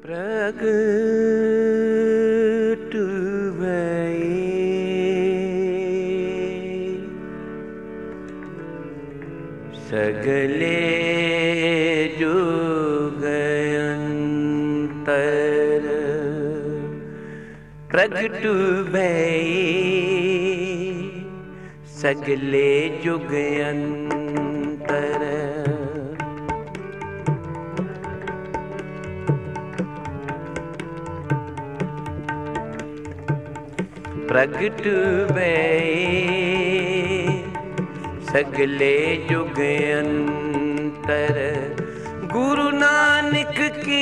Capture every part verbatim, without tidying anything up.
प्रगट भये सगले जुगंतर प्रगट भये सगले जुगंतर प्रगट भये सगले जुग अंतर गुरु नानक की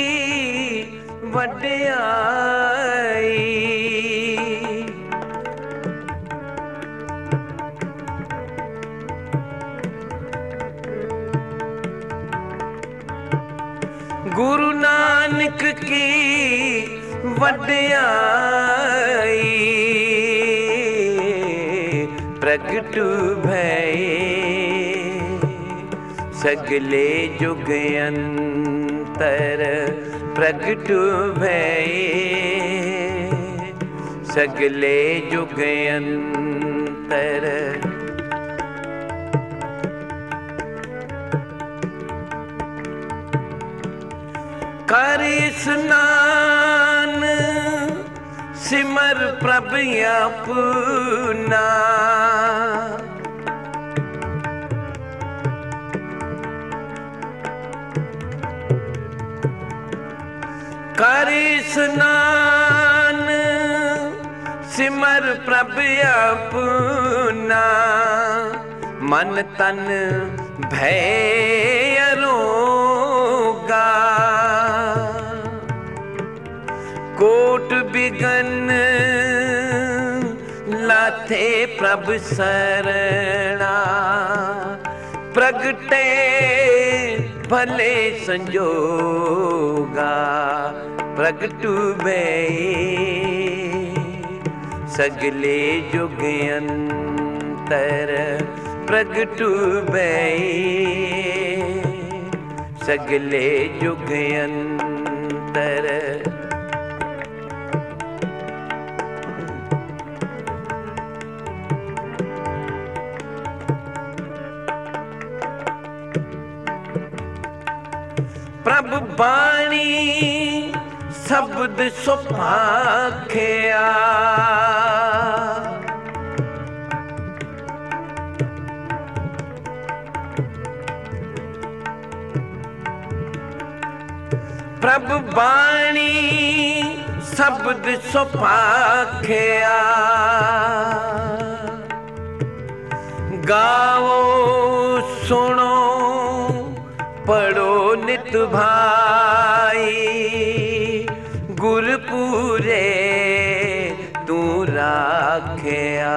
वड्याई गुरु नानक की वड्याई प्रगट भये सगले जुग अंतर प्रगट भये सगले जुग अंतर कर स्नान सिमर प्रभ अपना कर स्नान सिमर प्रभ अपना मन तन भय अरोगा कोट बिगन लाथे प्रभ सरना प्रगटे भले संजोगा प्रगट भये सगले जुग अंतर प्रगट भये सगले जुग अंतर प्रभ बाणी शब्द सुभाखिया प्रभ बाणी शब्द सुभाखिया गाओ सुनो पढ़ो नित भाई गुरपुरे तू राखिया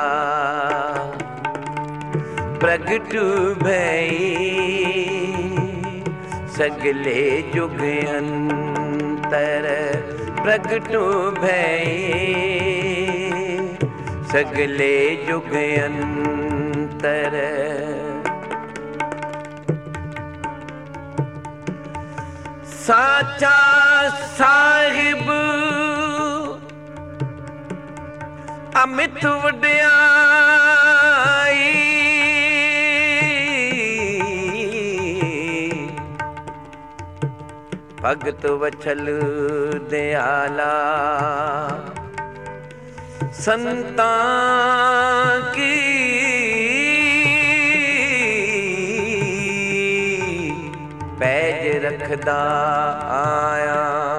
प्रगट भये सगले जुग अंतर प्रगट भये सगले जुग अंतर साचा साहिब अमित वड्याई भगत वछल दयाला संतां की पैज रखदा आया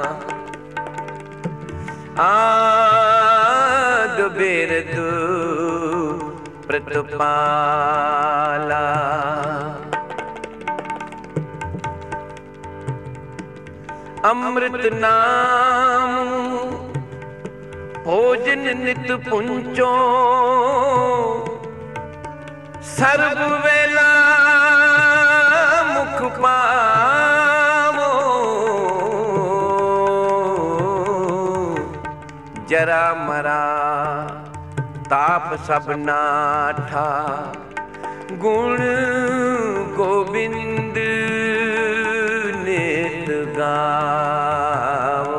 आद बिरद प्रतिपाला अमृत नाम भोजन नित पुंचो सर्व वेला मुख पावो जरा मरा ताप सब नाठा गुण गोविंद नित गावो।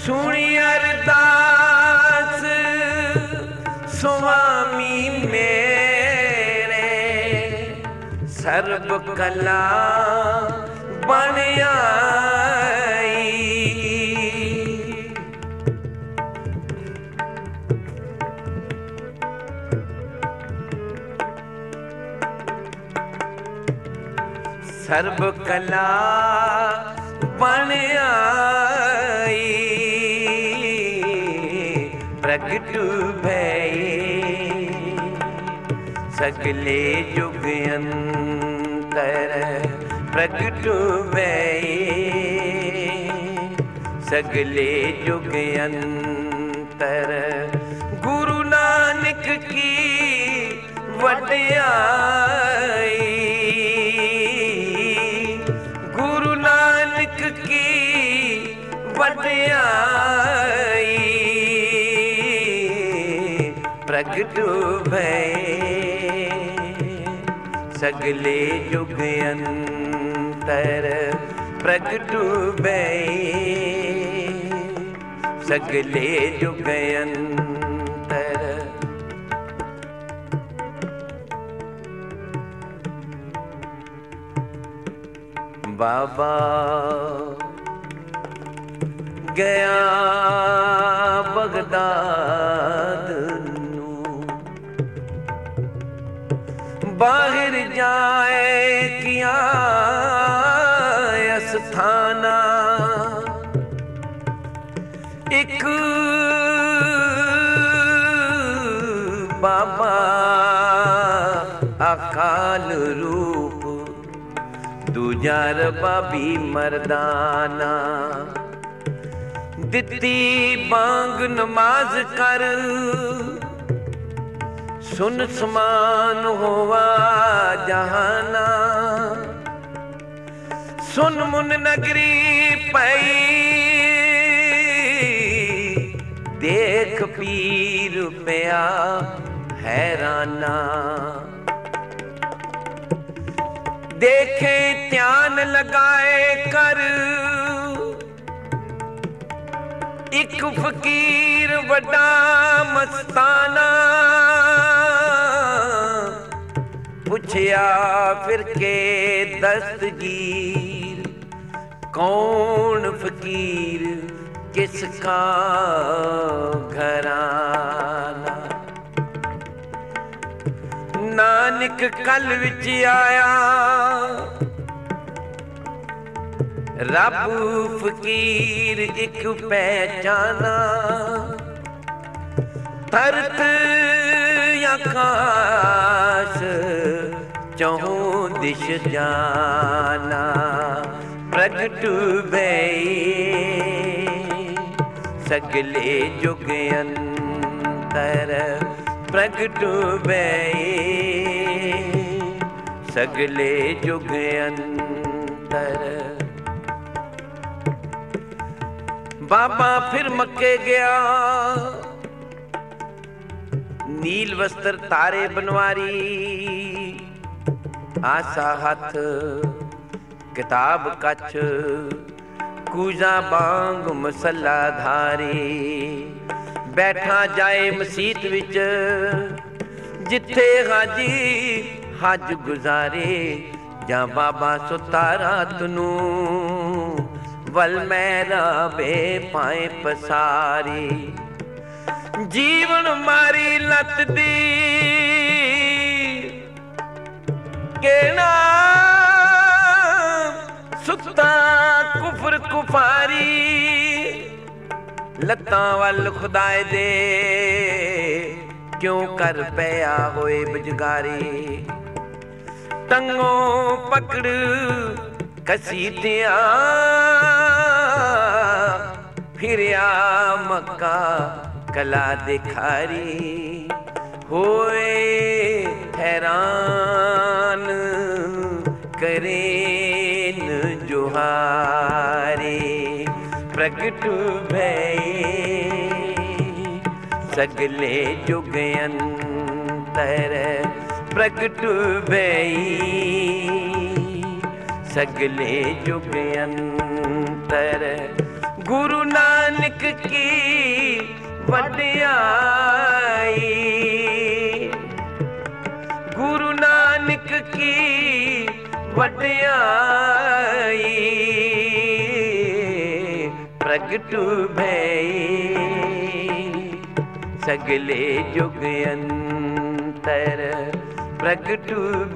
सुनी अरदास स्वामी मेरे सर्व कला बन आई। सर्व कला बन आई प्रगट भये सगले जुग अंतर प्रगट भये सगले जुग अंतर गुरु नानक की वड्याई गुरु नानक की वड्याई प्रगट भये सगले जुग अंतर प्रगट भये सगले जुग अंतर। बाबा गया बगदाद बाहर जाए किया अस्थाना एक बाबा अकाल रूप दूजा रबाबी मर्दाना दिती बांग नमाज कर सुन समान होवा जहाना सुन मुन नगरी पई देख पीर पिया हैराना देखे ध्यान लगाए कर एक फकीर वड्डा मस्ताना पूछया फिर के दस्तगीर कौन फकीर किसका घराना नानक कल विच आया रब फकीर एक पहचाना धरत आकाश चौं दिश जाना प्रगट भये सगले जुग अंतर प्रगट भये सगले जुग अंतर। बाबा फिर मक्के गया नील वस्त्र तारे बनवारी आसा हथ किताब कछ कूजा बांग मसला धारी बैठा जाए मसीत विच जिथे हाजी हज गुजारे जा बाबा सुता रात नू वल मेरा बे पाए पसारी जीवन मारी लत दी केना सुता कुफर कुफारी लत्तां वल खुदाए दे क्यों कर पया होए बजगारी टंगों पकड़ कसीदिया फिरिया मक्का कला दिखारी होए हैरान करेन जोहारे प्रगट भये सगले जुग अंतर प्रगट भये सगले जुग अंतर गुरु नानक नानक की वड्याई, गुरु नानक की वड्याई, प्रगट भई सगले जुग अंतर, प्रगट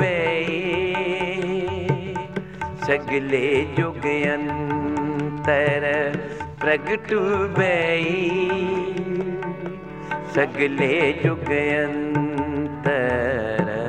भई सगले जुग अंतर, प्रगट भई सगले जुग अंतर।